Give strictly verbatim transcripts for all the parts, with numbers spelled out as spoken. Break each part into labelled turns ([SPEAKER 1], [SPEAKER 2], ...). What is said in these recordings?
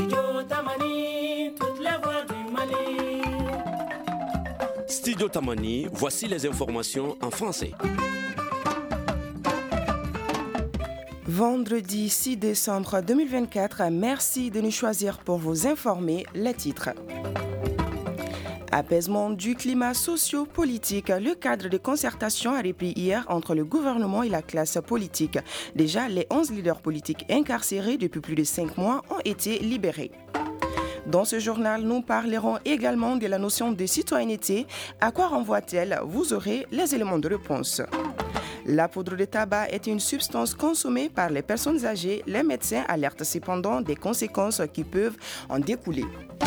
[SPEAKER 1] Studio Tamani, toutes les voix du Mali.
[SPEAKER 2] Studio Tamani, voici les informations en français.
[SPEAKER 3] Vendredi six décembre deux mille vingt-quatre, merci de nous choisir pour vous informer. Les titres. Apaisement du climat socio-politique. Le cadre de concertation a repris hier entre le gouvernement et la classe politique. Déjà, les onze leaders politiques incarcérés depuis plus de cinq mois ont été libérés. Dans ce journal, nous parlerons également de la notion de citoyenneté. À quoi renvoie-t-elle? Vous aurez les éléments de réponse. La poudre de tabac est une substance consommée par les personnes âgées. Les médecins alertent cependant des conséquences qui peuvent en découler.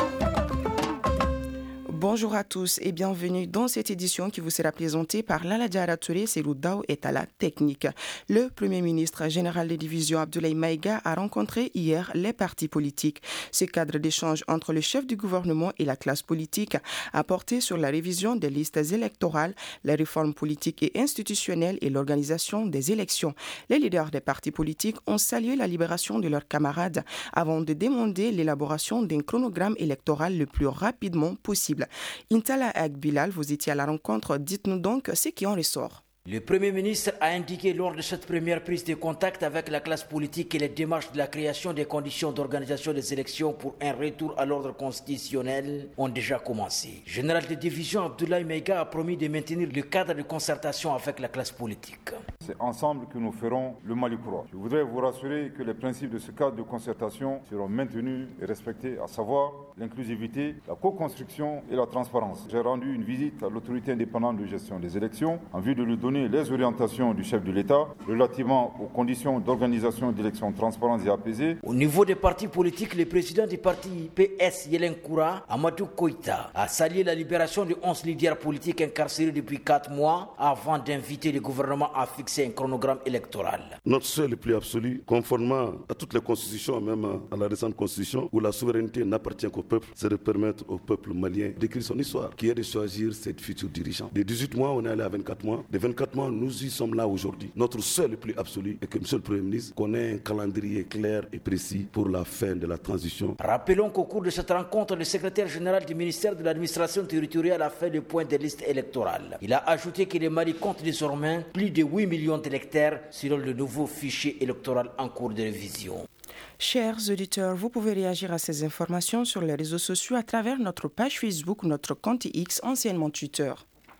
[SPEAKER 3] Bonjour à tous et bienvenue dans cette édition qui vous sera présentée par Lala Diara Touré, Selou Dao et à la technique. Le Premier ministre général de division Abdoulaye Maïga a rencontré hier les partis politiques. Ce cadre d'échange entre le chef du gouvernement et la classe politique a porté sur la révision des listes électorales, les réformes politiques et institutionnelles et l'organisation des élections. Les leaders des partis politiques ont salué la libération de leurs camarades avant de demander l'élaboration d'un chronogramme électoral le plus rapidement possible. Intala Agbilal, vous étiez à la rencontre. Dites-nous donc ce qui en ressort.
[SPEAKER 4] Le Premier ministre a indiqué lors de cette première prise de contact avec la classe politique que les démarches de la création des conditions d'organisation des élections pour un retour à l'ordre constitutionnel ont déjà commencé. Le général de division Abdoulaye Maïga a promis de maintenir le cadre de concertation avec la classe politique.
[SPEAKER 5] C'est ensemble que nous ferons le Mali courant. Je voudrais vous rassurer que les principes de ce cadre de concertation seront maintenus et respectés, à savoir l'inclusivité, la co-construction et la transparence. J'ai rendu une visite à l'autorité indépendante de gestion des élections en vue de lui donner les orientations du chef de l'État relativement aux conditions d'organisation d'élections transparentes et apaisées.
[SPEAKER 4] Au niveau des partis politiques, le président du parti P S Yelen Koura, Amadou Koïta, a salué la libération de onze leaders politiques incarcérés depuis quatre mois avant d'inviter le gouvernement à fixer un chronogramme électoral.
[SPEAKER 6] Notre souhait le plus absolu, conformément à toutes les constitutions, même à la récente constitution, où la souveraineté n'appartient qu'au peuple, c'est de permettre au peuple malien d'écrire son histoire, qui est de choisir ses futurs dirigeants. De dix-huit mois, on est allé à vingt-quatre mois. De vingt-quatre mois, nous y sommes là aujourd'hui. Notre souhait le plus absolu est que M. le Premier ministre connaît un calendrier clair et précis pour la fin de la transition.
[SPEAKER 4] Rappelons qu'au cours de cette rencontre, le secrétaire général du ministère de l'administration territoriale a fait le point des listes électorales. Il a ajouté que le Mali compte désormais plus de huit millions d'électeurs selon le nouveau fichier électoral en cours de révision.
[SPEAKER 3] Chers auditeurs, vous pouvez réagir à ces informations sur les réseaux sociaux à travers notre page Facebook ou notre compte X, anciennement Twitter.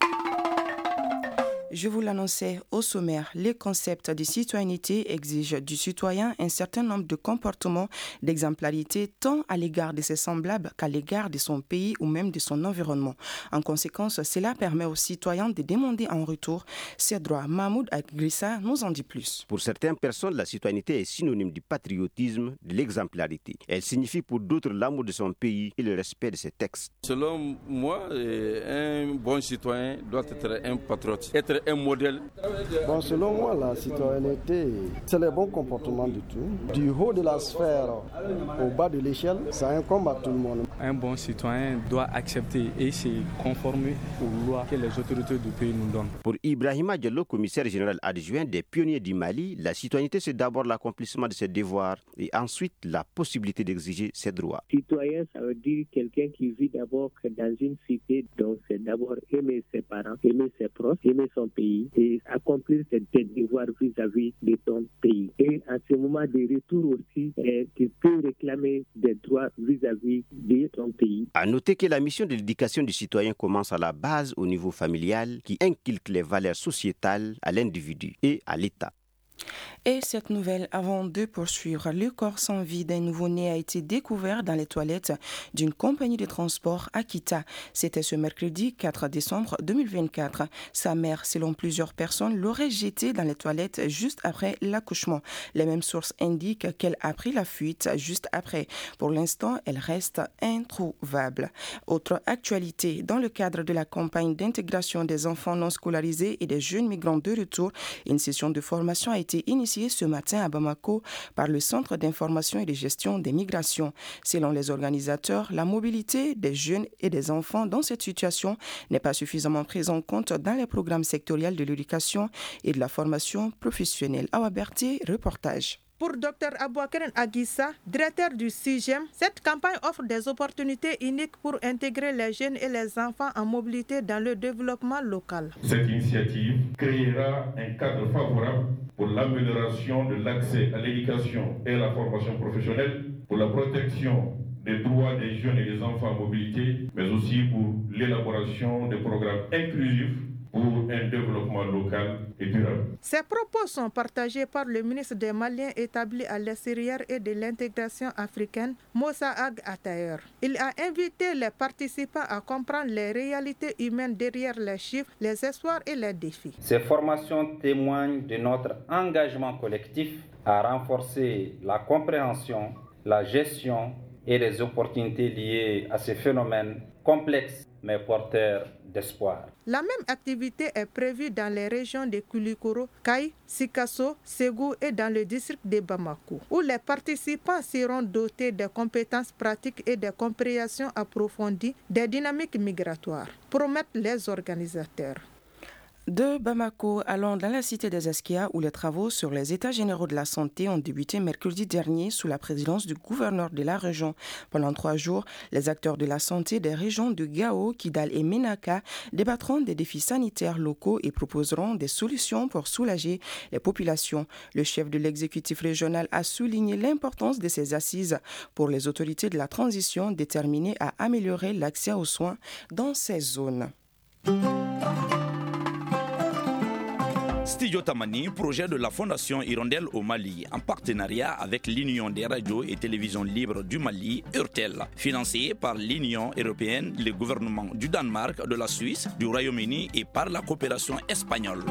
[SPEAKER 3] Je vous l'annonçais au sommaire, les concepts de citoyenneté exigent du citoyen un certain nombre de comportements d'exemplarité tant à l'égard de ses semblables qu'à l'égard de son pays ou même de son environnement. En conséquence, cela permet aux citoyens de demander en retour ses droits. Mahmoud Agrissa nous en dit plus.
[SPEAKER 7] Pour certaines personnes, la citoyenneté est synonyme du patriotisme, de l'exemplarité. Elle signifie pour d'autres l'amour de son pays et le respect de ses textes.
[SPEAKER 8] Selon moi, un bon citoyen doit être un patriote, être un modèle.
[SPEAKER 9] Bon, selon moi, la citoyenneté, c'est le bon comportement du tout. Du haut de la sphère au bas de l'échelle, ça incombe à tout le monde.
[SPEAKER 10] Un bon citoyen doit accepter et se conformer aux lois que les autorités du pays nous donnent.
[SPEAKER 7] Pour Ibrahima Diallo, commissaire général adjoint des pionniers du Mali, la citoyenneté, c'est d'abord l'accomplissement de ses devoirs et ensuite la possibilité d'exiger ses droits.
[SPEAKER 11] Citoyen, ça veut dire quelqu'un qui vit d'abord dans une cité, donc c'est d'abord aimer ses parents, aimer ses proches, aimer son pays et accomplir ses devoirs vis-à-vis de ton pays. Et à ce moment de retour aussi, eh, tu peux réclamer des droits vis-à-vis de ton pays.
[SPEAKER 7] À noter que la mission de l'éducation du citoyen commence à la base au niveau familial qui inculque les valeurs sociétales à l'individu et à l'État.
[SPEAKER 3] Et cette nouvelle, avant de poursuivre, le corps sans vie d'un nouveau-né a été découvert dans les toilettes d'une compagnie de transport à Kita. C'était ce mercredi quatre décembre deux mille vingt-quatre. Sa mère, selon plusieurs personnes, l'aurait jeté dans les toilettes juste après l'accouchement. Les mêmes sources indiquent qu'elle a pris la fuite juste après. Pour l'instant, elle reste introuvable. Autre actualité, dans le cadre de la campagne d'intégration des enfants non scolarisés et des jeunes migrants de retour, une session de formation a été initiée ce matin à Bamako par le Centre d'information et de gestion des migrations. Selon les organisateurs, la mobilité des jeunes et des enfants dans cette situation n'est pas suffisamment prise en compte dans les programmes sectoriels de l'éducation et de la formation professionnelle. Awa Berthier, reportage.
[SPEAKER 12] Pour Dr Abouakaren Aguissa, directeur du C I G E M, cette campagne offre des opportunités uniques pour intégrer les jeunes et les enfants en mobilité dans le développement local.
[SPEAKER 13] Cette initiative créera un cadre favorable pour l'amélioration de l'accès à l'éducation et à la formation professionnelle, pour la protection des droits des jeunes et des enfants en mobilité, mais aussi pour l'élaboration de programmes inclusifs pour un développement local et durable.
[SPEAKER 12] Ces propos sont partagés par le ministre des Maliens établi à l'extérieur et de l'intégration africaine, Moussa Ag Atayer. Il a invité les participants à comprendre les réalités humaines derrière les chiffres, les espoirs et les défis.
[SPEAKER 14] Ces formations témoignent de notre engagement collectif à renforcer la compréhension, la gestion et les opportunités liées à ces phénomènes complexes mais porteurs d'espoir.
[SPEAKER 12] La même activité est prévue dans les régions de Koulikoro, Kaï, Sikasso, Ségou et dans le district de Bamako, où les participants seront dotés de compétences pratiques et de compréhension approfondie des dynamiques migratoires, promettent les organisateurs.
[SPEAKER 3] De Bamako, allons dans la cité des Askia où les travaux sur les états généraux de la santé ont débuté mercredi dernier sous la présidence du gouverneur de la région. Pendant trois jours, les acteurs de la santé des régions de Gao, Kidal et Menaka débattront des défis sanitaires locaux et proposeront des solutions pour soulager les populations. Le chef de l'exécutif régional a souligné l'importance de ces assises pour les autorités de la transition déterminées à améliorer l'accès aux soins dans ces zones.
[SPEAKER 15] Studio Tamani, projet de la Fondation Hirondelle au Mali, en partenariat avec l'Union des radios et télévisions libres du Mali, URTEL, financé par l'Union européenne, le gouvernement du Danemark, de la Suisse, du Royaume-Uni et par la coopération espagnole.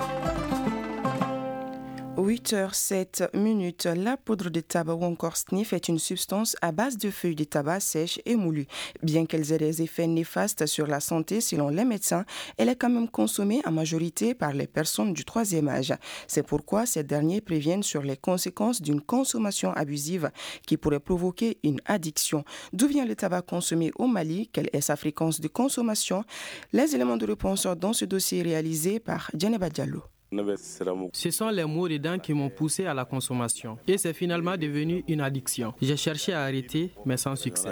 [SPEAKER 3] huit heures sept minutes. La poudre de tabac ou encore sniff est une substance à base de feuilles de tabac sèches et moulues. Bien qu'elle ait des effets néfastes sur la santé selon les médecins, elle est quand même consommée en majorité par les personnes du troisième âge. C'est pourquoi ces derniers préviennent sur les conséquences d'une consommation abusive qui pourrait provoquer une addiction. D'où vient le tabac consommé au Mali? Quelle est sa fréquence de consommation? Les éléments de réponse dans ce dossier réalisé par Djeneba Diallo.
[SPEAKER 16] Ce sont les maux dedans qui m'ont poussé à la consommation et c'est finalement devenu une addiction. J'ai cherché à arrêter mais sans succès.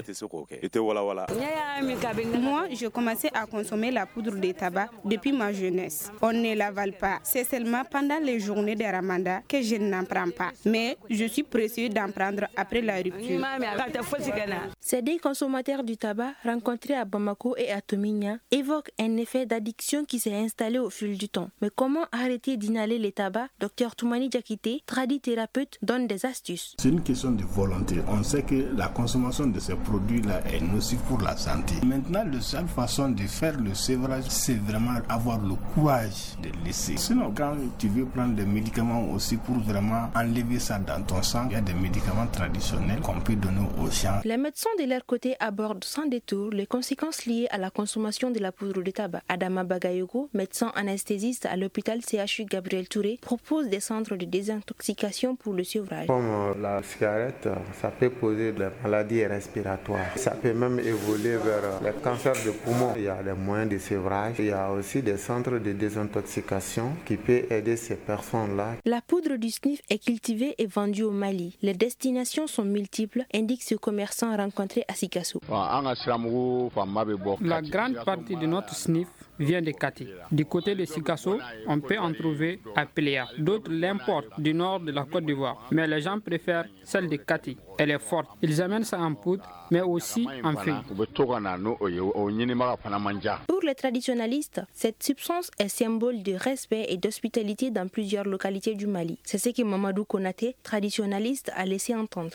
[SPEAKER 17] Moi, je commençais à consommer la poudre de tabac depuis ma jeunesse. On ne l'avale pas. C'est seulement pendant les journées de Ramadan que je n'en prends pas. Mais je suis pressée d'en prendre après la rupture.
[SPEAKER 18] Ces deux consommateurs du tabac rencontrés à Bamako et à Tomigna évoquent un effet d'addiction qui s'est installé au fil du temps. Mais comment arrêter d'inhaler les tabacs? Docteur Toumani Diakité, tradithérapeute, donne des astuces.
[SPEAKER 19] C'est une question de volonté. On sait que la consommation de ces produits-là est nocive pour la santé. Maintenant, la seule façon de faire le sévrage, c'est vraiment avoir le courage de laisser. Sinon, quand tu veux prendre des médicaments aussi pour vraiment enlever ça dans ton sang, il y a des médicaments traditionnels qu'on peut donner aux gens.
[SPEAKER 18] Les médecins de leur côté abordent sans détour les conséquences liées à la consommation de la poudre de tabac. Adama Bagayogo, médecin anesthésiste à l'hôpital C H U Gabriel Touré, propose des centres de désintoxication pour le sevrage.
[SPEAKER 20] Comme la cigarette, ça peut causer des maladies respiratoires. Ça peut même évoluer vers les cancers de poumon. Il y a des moyens de sevrage. Il y a aussi des centres de désintoxication qui peuvent aider ces personnes-là.
[SPEAKER 18] La poudre du sniff est cultivée et vendue au Mali. Les destinations sont multiples, indique ce commerçant rencontré à Sikasso.
[SPEAKER 21] La grande partie de notre sniff vient de Kati. Du côté de Sikasso, on peut en trouver à Péléa. D'autres l'importent du nord de la Côte d'Ivoire. Mais les gens préfèrent celle de Kati. Elle est forte. Ils amènent ça en poudre, mais aussi en feuilles.
[SPEAKER 18] Pour les traditionalistes, cette substance est symbole de respect et d'hospitalité dans plusieurs localités du Mali. C'est ce que Mamadou Konaté, traditionnaliste, a laissé entendre.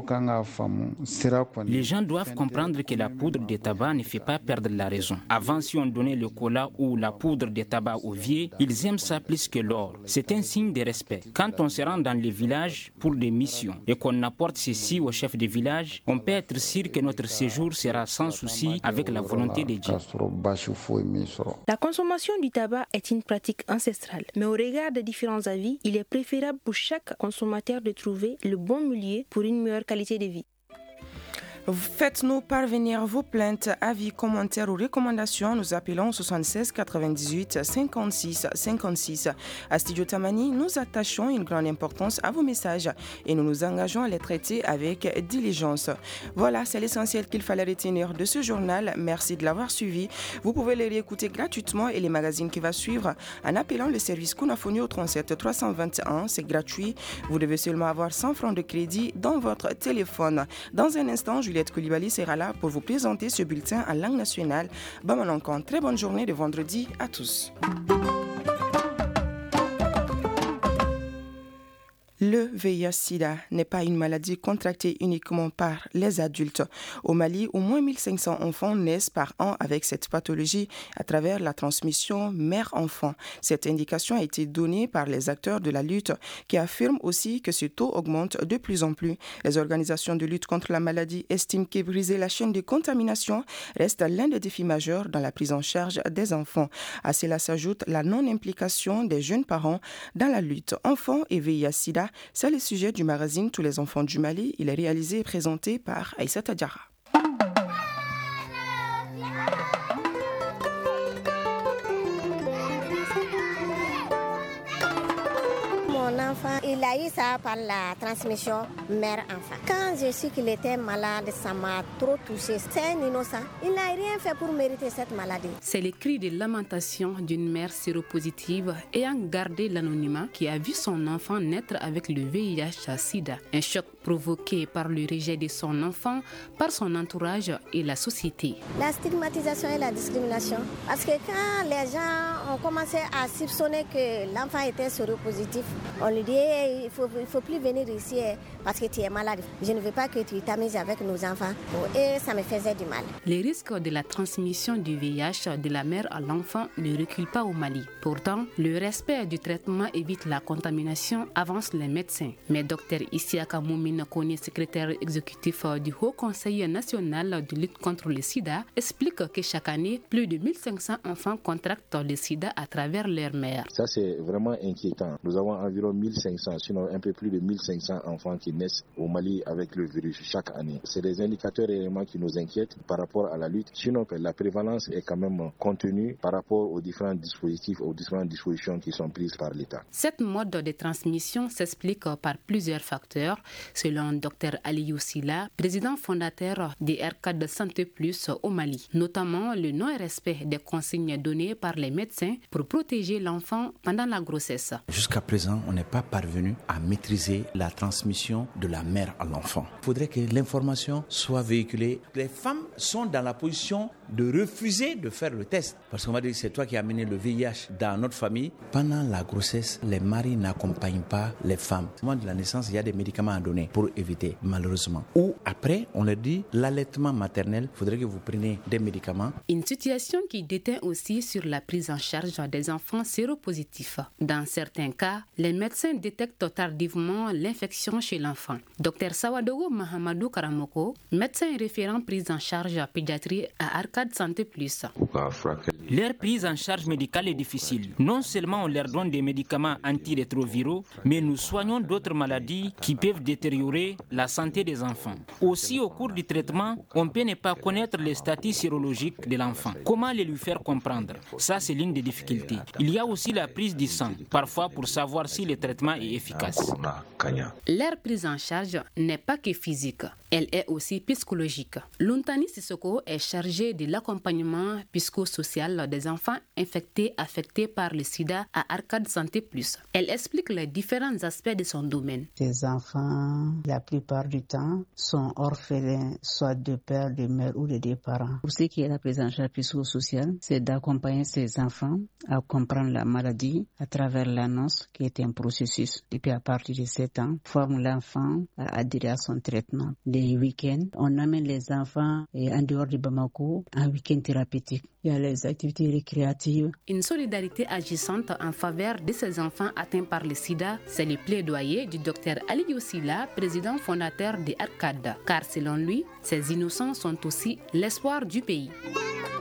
[SPEAKER 22] Les gens doivent comprendre que la poudre de tabac ne fait pas perdre la raison. Avant, si on donnait le cola ou la poudre de tabac aux vieux, ils aiment ça plus que l'or. C'est un signe de respect. Quand on se rend dans les villages pour des missions et qu'on apporte ceci au chef de village, on peut être sûr que notre séjour sera sans souci avec la volonté de Dieu.
[SPEAKER 18] La consommation du tabac est une pratique ancestrale, mais au regard des différents avis, il est préférable pour chaque consommateur de trouver le bon milieu pour une meilleure qualité de vie.
[SPEAKER 3] Faites-nous parvenir vos plaintes, avis, commentaires ou recommandations. Nous appelons soixante-seize quatre-vingt-dix-huit cinquante-six cinquante-six. À Studio Tamani, nous attachons une grande importance à vos messages et nous nous engageons à les traiter avec diligence. Voilà, c'est l'essentiel qu'il fallait retenir de ce journal. Merci de l'avoir suivi. Vous pouvez les réécouter gratuitement et les magazines qui vont suivre en appelant le service Kunafoni au trente-sept trois cent vingt et un. C'est gratuit. Vous devez seulement avoir cent francs de crédit dans votre téléphone. Dans un instant, je Juliette Koulibaly sera là pour vous présenter ce bulletin en langue nationale. Bamanankon, très bonne journée de vendredi à tous. Le V I H-Sida n'est pas une maladie contractée uniquement par les adultes. Au Mali, au moins mille cinq cents enfants naissent par an avec cette pathologie à travers la transmission mère-enfant. Cette indication a été donnée par les acteurs de la lutte qui affirment aussi que ce taux augmente de plus en plus. Les organisations de lutte contre la maladie estiment que briser la chaîne de contamination reste l'un des défis majeurs dans la prise en charge des enfants. À cela s'ajoute la non-implication des jeunes parents dans la lutte. Enfants et V I H-Sida, c'est le sujet du magazine Tous les enfants du Mali. Il est réalisé et présenté par Aïssata Diarra.
[SPEAKER 1] Mon enfant, il a eu ça par la transmission mère-enfant. Quand je suis qu'il était malade, ça m'a trop touché. C'est un innocent. Il n'a rien fait pour mériter cette maladie.
[SPEAKER 2] C'est le cri de lamentation d'une mère séropositive ayant gardé l'anonymat qui a vu son enfant naître avec le V I H-Sida. Un choc provoqué par le rejet de son enfant, par son entourage et la société.
[SPEAKER 1] La stigmatisation et la discrimination. Parce que quand les gens ont commencé à soupçonner que l'enfant était séropositif, on lui dit hey, il ne faut, il faut plus venir ici parce que tu es malade. Je ne veux pas que tu t'amuses avec nos enfants. Et ça me faisait du mal.
[SPEAKER 2] Les risques de la transmission du V I H de la mère à l'enfant ne reculent pas au Mali. Pourtant, le respect du traitement évite la contamination, avancent les médecins. Mais Dr Isiaka Moumine Kone, secrétaire exécutif du Haut Conseil national de lutte contre le sida, explique que chaque année, plus de mille cinq cents enfants contractent le sida à travers leur mère.
[SPEAKER 23] Ça, c'est vraiment inquiétant. Nous avons environ mille cinq cents, sinon un peu plus de mille cinq cents enfants qui naissent au Mali avec le virus chaque année. C'est des indicateurs et éléments qui nous inquiètent par rapport à la lutte. Sinon, la prévalence est quand même contenue par rapport aux différents dispositifs, aux différentes dispositions qui sont prises par l'État.
[SPEAKER 2] Cette mode de transmission s'explique par plusieurs facteurs, selon Dr Aliou Sila, président fondateur des R quatre Santé Plus au Mali, notamment le non-respect des consignes données par les médecins pour protéger l'enfant pendant la grossesse.
[SPEAKER 24] Jusqu'à présent, on n'est pas parvenu à maîtriser la transmission de la mère à l'enfant. Il faudrait que l'information soit véhiculée. Les femmes sont dans la position de refuser de faire le test. Parce qu'on va dire que c'est toi qui as amené le V I H dans notre famille. Pendant la grossesse, les maris n'accompagnent pas les femmes. Au moment de la naissance, il y a des médicaments à donner pour éviter, malheureusement. Ou après, on leur dit l'allaitement maternel, il faudrait que vous preniez des médicaments.
[SPEAKER 2] Une situation qui déteint aussi sur la prise en charge des enfants séropositifs. Dans certains cas, les médecins détectent tardivement l'infection chez l'enfant. Dr Sawadogo Mahamadou Karamoko, médecin référent prise en charge à pédiatrie à Arcade Santé Plus.
[SPEAKER 22] Leur prise en charge médicale est difficile. Non seulement on leur donne des médicaments antirétroviraux, mais nous soignons d'autres maladies qui peuvent détériorer la santé des enfants. Aussi, au cours du traitement, on peut ne pas connaître les statuts sérologiques de l'enfant. Comment les lui faire comprendre? Ça, c'est l'une des difficultés. Il y a aussi la prise du sang, parfois pour savoir si le traitement est efficace.
[SPEAKER 2] Leur prise en charge n'est pas que physique, elle est aussi psychologique. Luntani Sissoko est chargée de l'accompagnement psychosocial des enfants infectés, affectés par le sida à Arcade Santé Plus. Elle explique les différents aspects de son domaine.
[SPEAKER 25] Les enfants, la plupart du temps, sont orphelins, soit de père, de mère ou de deux parents. Pour ce qui est de la prise en charge psychosociale, c'est d'accompagner ces enfants à comprendre la maladie à travers l'annonce qui est un processus. Et puis à partir de sept ans, forme l'enfant à adhérer à son traitement. Les week-ends, on amène les enfants et en dehors de Bamako en week-end thérapeutique. Il y a les activités récréatives.
[SPEAKER 2] Une solidarité agissante en faveur de ces enfants atteints par le sida, c'est le plaidoyer du docteur Ali Youssila, président fondateur de Arcade. Car selon lui, ces innocents sont aussi l'espoir du pays.